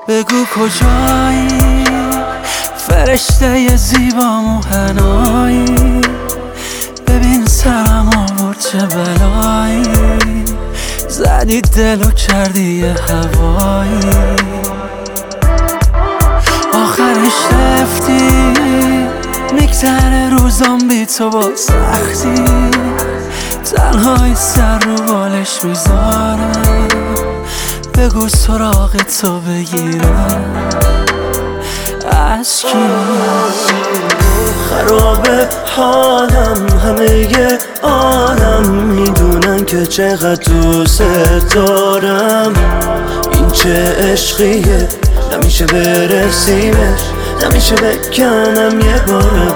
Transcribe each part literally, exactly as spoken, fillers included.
بگو کجایی فرشته زیبا موهنایی، ببین سرم آورد چه بلایی، زدی دلو کردی یه هوایی. آخرش رفتی میگذره روزام بی تو با سختی، تنهایی سر رو بالش میذارم، بگو سراغ تو بگیرم از کی؟ خرابه حالم، همه ی عالم میدونن که چقدر دوست دارم. این چه عشقیه نمیشه برسیمش، نمیشه بکنم یه بار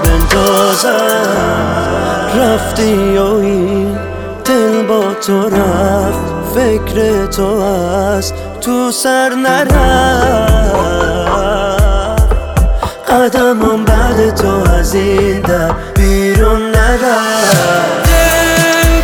بندازم. رفتی و این دل با تو رفت، فکر تو از تو سر نرفت، قدمم بعد تو از این در بیرون نرفت. دل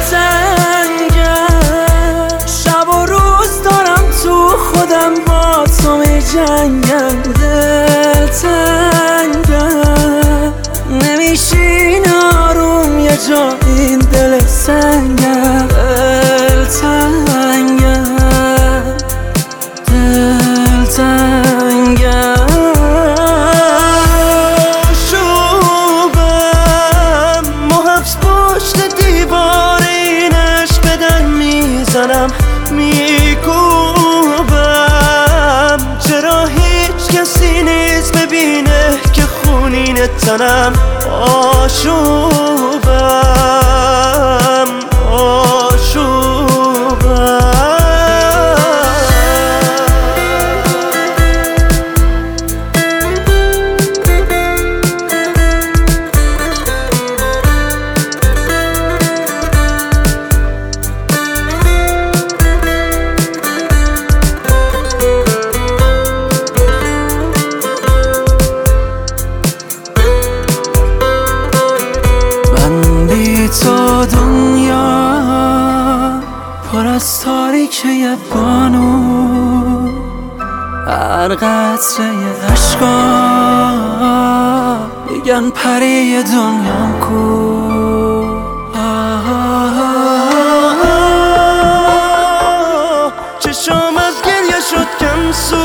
تنگم، شب و روز دارم تو خودم با تو می جنگم. دل تنگم، نمیشین آروم یه جا این دل سنگم. دل تنگم، دل تنگم، شوبم محبس پشت دیوار این عشق به در میزنم، میکوبم چرا هیچ کسی نیست ببینه که خونین تنم. آشوبم آشوبم تو دنیا پر از تاریکه بانو، هر قطره عشقا میگن پری دنیام کو. چشام از گریه شد کم سو،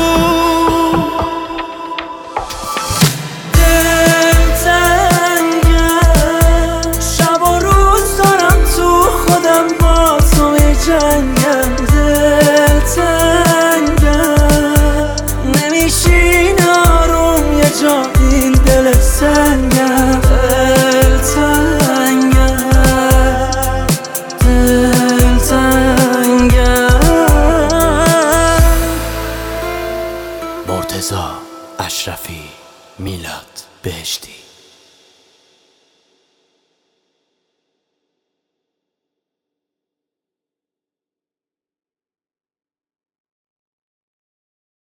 جنگم. دل تنگم، نمیشین آروم یه جا این دل سنگم. دل تنگم، دل تنگم. مرتضی اشرفی، میلاد بهشتی.